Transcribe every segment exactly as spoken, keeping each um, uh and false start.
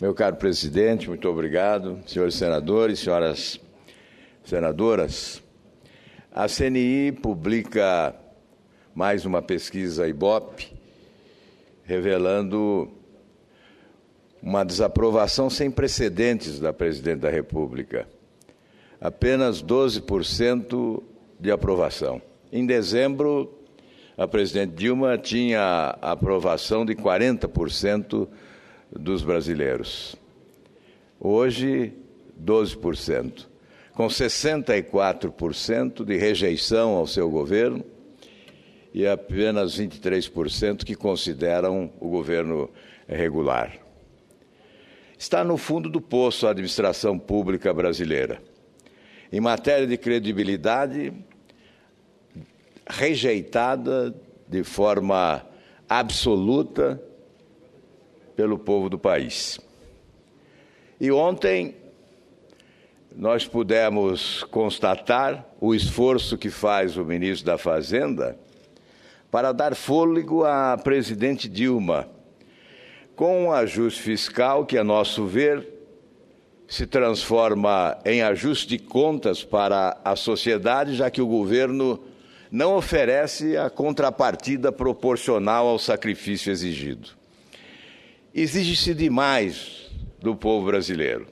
Meu caro presidente, muito obrigado. Senhores senadores, senhoras senadoras, a C N I publica mais uma pesquisa Ibope revelando uma desaprovação sem precedentes da presidente da República. Apenas doze por cento de aprovação. Em dezembro, a presidente Dilma tinha aprovação de quarenta por cento dos brasileiros. Hoje, doze por cento, com sessenta e quatro por cento de rejeição ao seu governo e apenas vinte e três por cento que consideram o governo regular. Está no fundo do poço a administração pública brasileira. Em matéria de credibilidade, rejeitada de forma absoluta pelo povo do país. E ontem nós pudemos constatar o esforço que faz o ministro da Fazenda para dar fôlego à presidente Dilma, com um ajuste fiscal que, a nosso ver, se transforma em ajuste de contas para a sociedade, já que o governo não oferece a contrapartida proporcional ao sacrifício exigido. Exige-se demais do povo brasileiro.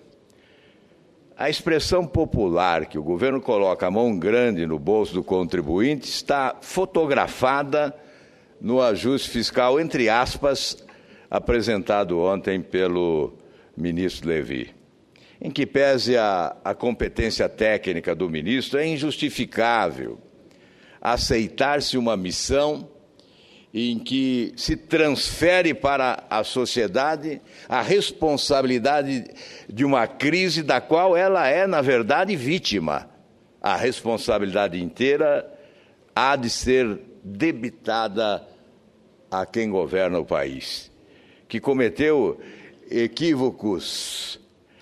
A expressão popular que o governo coloca a mão grande no bolso do contribuinte está fotografada no ajuste fiscal, entre aspas, apresentado ontem pelo ministro Levi. Em que pese a, a competência técnica do ministro, é injustificável aceitar-se uma missão em que se transfere para a sociedade a responsabilidade de uma crise da qual ela é, na verdade, vítima. A responsabilidade inteira há de ser debitada a quem governa o país, que cometeu equívocos,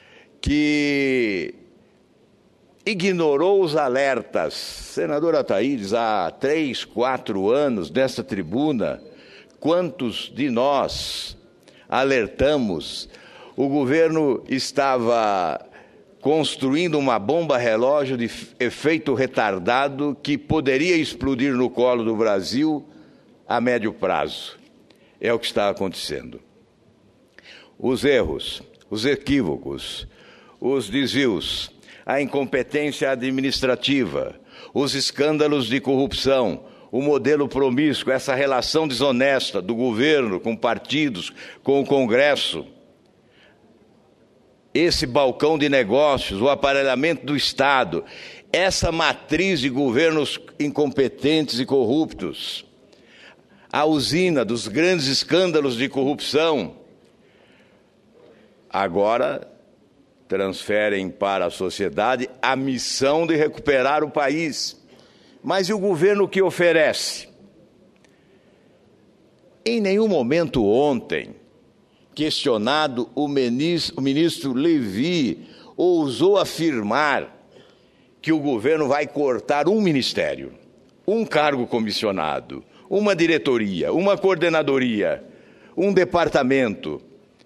que ignorou os alertas. Senadora Thaídes, há três, quatro anos, nesta tribuna, quantos de nós alertamos? O governo estava construindo uma bomba relógio de efeito retardado que poderia explodir no colo do Brasil a médio prazo. É o que está acontecendo. Os erros, os equívocos, os desvios, a incompetência administrativa, os escândalos de corrupção, o modelo promíscuo, essa relação desonesta do governo com partidos, com o Congresso, esse balcão de negócios, o aparelhamento do Estado, essa matriz de governos incompetentes e corruptos, a usina dos grandes escândalos de corrupção, agora transferem para a sociedade a missão de recuperar o país. Mas e o governo que oferece? Em nenhum momento ontem, questionado, o ministro, o ministro Levi ousou afirmar que o governo vai cortar um ministério, um cargo comissionado, uma diretoria, uma coordenadoria, um departamento.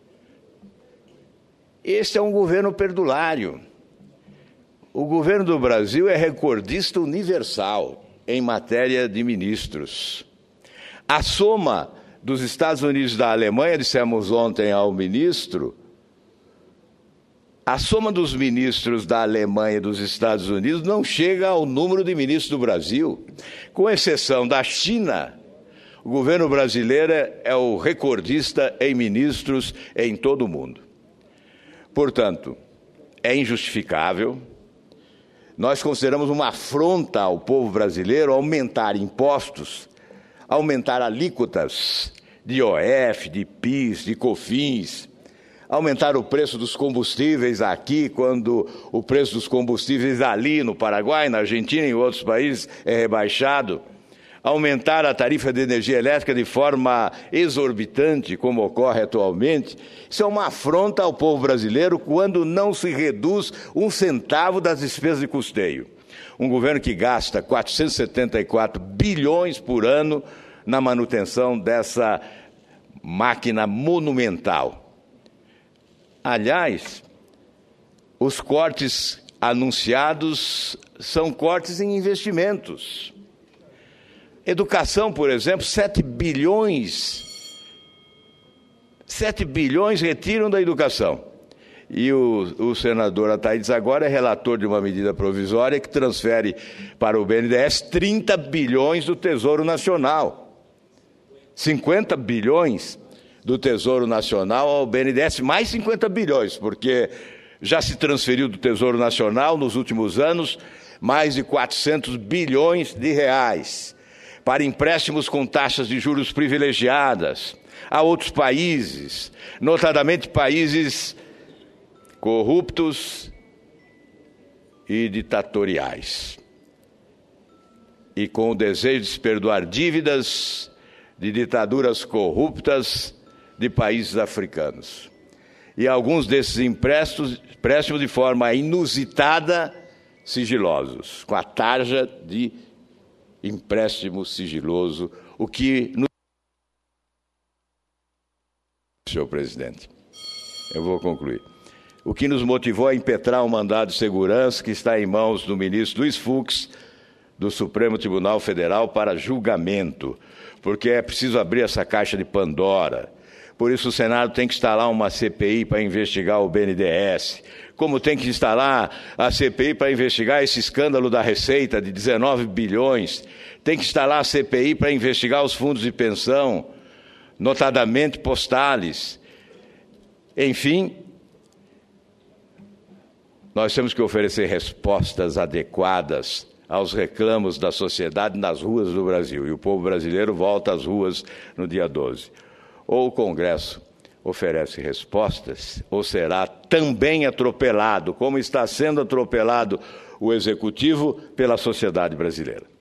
Este é um governo perdulário. O governo do Brasil é recordista universal em matéria de ministros. A soma dos Estados Unidos e da Alemanha, dissemos ontem ao ministro, a soma dos ministros da Alemanha e dos Estados Unidos não chega ao número de ministros do Brasil. Com exceção da China, o governo brasileiro é o recordista em ministros em todo o mundo. Portanto, é injustificável. Nós consideramos uma afronta ao povo brasileiro aumentar impostos, aumentar alíquotas de I O F, de PIS, de COFINS, aumentar o preço dos combustíveis aqui, quando o preço dos combustíveis ali no Paraguai, na Argentina e em outros países é rebaixado, aumentar a tarifa de energia elétrica de forma exorbitante, como ocorre atualmente. Isso é uma afronta ao povo brasileiro quando não se reduz um centavo das despesas de custeio. Um governo que gasta quatrocentos e setenta e quatro bilhões por ano na manutenção dessa máquina monumental. Aliás, os cortes anunciados são cortes em investimentos. Educação, por exemplo, sete bilhões. sete bilhões retiram da educação. E o, o senador Ataídes agora é relator de uma medida provisória que transfere para o B N D E S trinta bilhões do Tesouro Nacional. cinquenta bilhões do Tesouro Nacional ao B N D E S, mais cinquenta bilhões, porque já se transferiu do Tesouro Nacional nos últimos anos mais de quatrocentos bilhões de reais para empréstimos com taxas de juros privilegiadas a outros países, notadamente países corruptos e ditatoriais, e com o desejo de se perdoar dívidas de ditaduras corruptas de países africanos. E alguns desses empréstimos, empréstimos de forma inusitada, sigilosos, com a tarja de empréstimo sigiloso, o que nos... Senhor presidente, eu vou concluir. O que nos motivou a impetrar um mandado de segurança que está em mãos do ministro Luiz Fux, do Supremo Tribunal Federal, para julgamento, porque é preciso abrir essa caixa de Pandora. Por isso o Senado tem que instalar uma C P I para investigar o B N D E S, como tem que instalar a C P I para investigar esse escândalo da Receita de dezenove bilhões, tem que instalar a C P I para investigar os fundos de pensão, notadamente postales. Enfim, nós temos que oferecer respostas adequadas aos reclamos da sociedade nas ruas do Brasil. E o povo brasileiro volta às ruas no dia doze. Ou o Congresso oferece respostas, ou será também atropelado, como está sendo atropelado o Executivo pela sociedade brasileira.